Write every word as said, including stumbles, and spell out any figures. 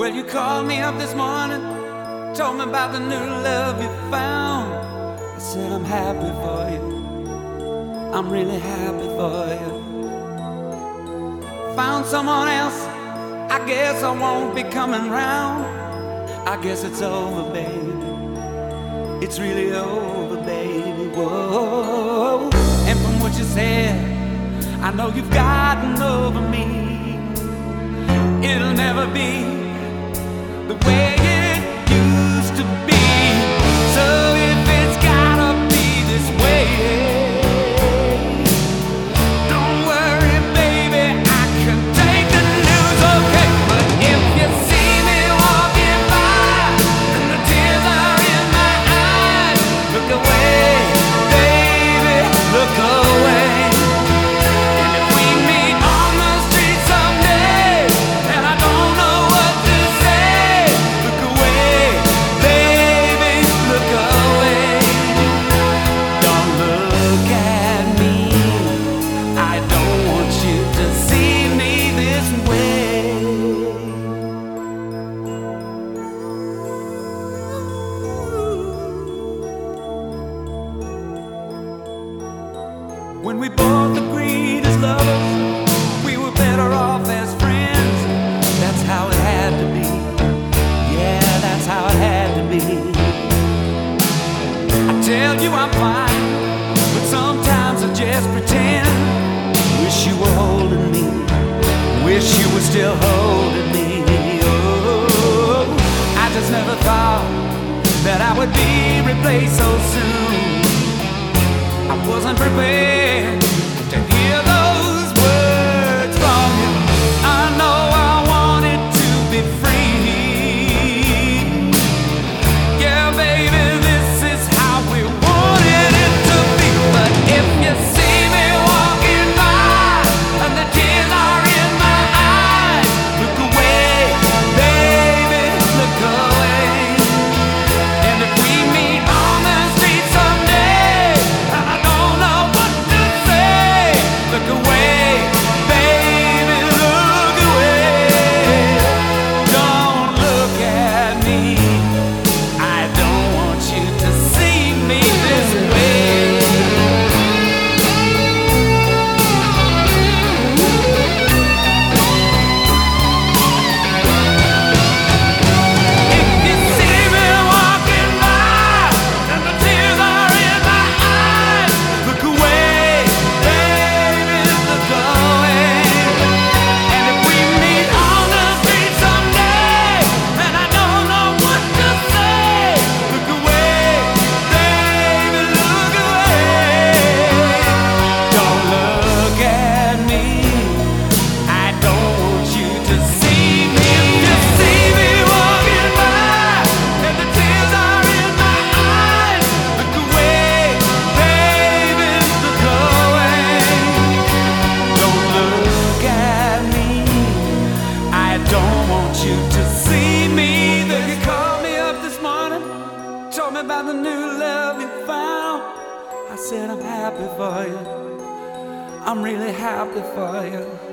Well, you called me up this morning, told me about the new love you found. I said I'm happy for you, I'm really happy for you. Found someone else, I guess I won't be coming round. I guess it's over, baby, it's really over, baby, whoa. And from what you said, I know you've gotten over me. It'll never be the way it used to be. So if it's gotta be this way, don't worry, baby, I can take the news, okay? But if you see me walking by and the tears are in my eyes, look away, baby, look away. And if we meet on the street someday and I don't know what to say, look away, baby, look away. Don't look at me, I don't want you to see me this way. When we both agreed as lovers, we were better off as friends. That's how it had to be. Yeah, that's how it had to be. I tell you I'm fine, but sometimes I just pretend. Wish you were holding me, wish you were still holding me. Oh, I just never thought that I would be replaced so soon. I wasn't prepared to hear those words from you. I know I wanted to be free. Yeah, baby, this is how we wanted it to be. But if you see me walking by and the tears are in my eyes, look away, baby, look away. And if we meet on the street someday and I don't know what to say, look away, baby, look away. Don't look at me, I don't want you to see me this way. If you see me walking by and the tears are in my eyes, look away, baby, look away. And if we meet on the street someday and I don't know what to say, look away, baby, look away. Don't look at me, I don't want you to see me. If you see me walking by and the tears are in my eyes, look away, baby, look away. Don't look at me, I don't want you to see me. Then you called me up this morning, told me about the new love you found. I said I'm happy for you, I'm really happy for you.